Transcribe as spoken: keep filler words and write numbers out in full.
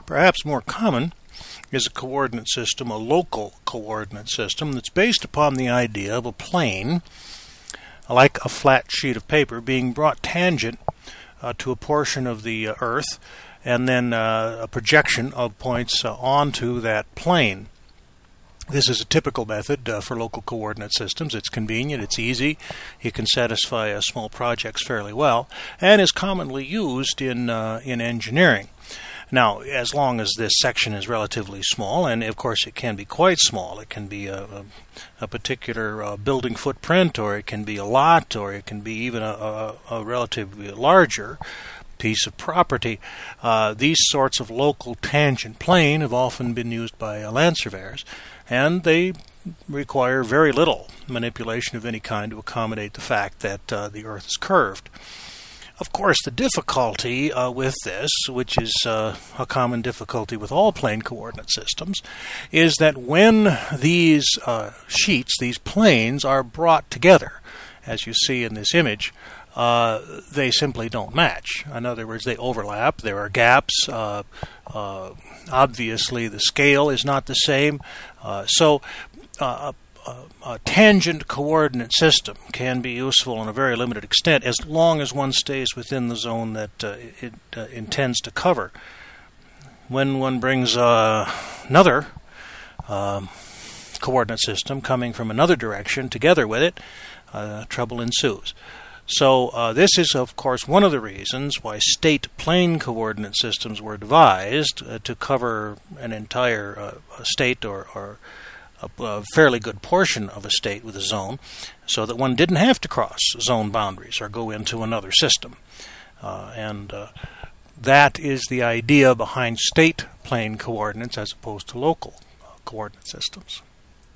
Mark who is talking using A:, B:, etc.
A: Perhaps more common is a coordinate system, a local coordinate system, that's based upon the idea of a plane, like a flat sheet of paper, being brought tangent uh, to a portion of the uh, Earth, and then uh, a projection of points uh, onto that plane. This is a typical method uh, for local coordinate systems. It's convenient, it's easy, you can satisfy uh, small projects fairly well, and is commonly used in uh, in engineering. Now, as long as this section is relatively small, and of course it can be quite small, it can be a, a, a particular uh, building footprint, or it can be a lot, or it can be even a, a, a relatively larger piece of property. Uh, these sorts of local tangent plane have often been used by uh, land surveyors, and they require very little manipulation of any kind to accommodate the fact that uh, the Earth is curved. Of course, the difficulty uh, with this, which is uh, a common difficulty with all plane coordinate systems, is that when these uh, sheets, these planes, are brought together, as you see in this image, uh, they simply don't match. In other words, they overlap, there are gaps, uh, uh, obviously the scale is not the same, uh, so uh, a, a tangent coordinate system can be useful in a very limited extent as long as one stays within the zone that uh, it uh, intends to cover. When one brings uh, another um, coordinate system coming from another direction together with it, uh, trouble ensues. So uh, this is, of course, one of the reasons why state plane coordinate systems were devised uh, to cover an entire uh, state or, or a, a fairly good portion of a state with a zone, so that one didn't have to cross zone boundaries or go into another system. Uh, and uh, that is the idea behind state plane coordinates as opposed to local uh, coordinate systems.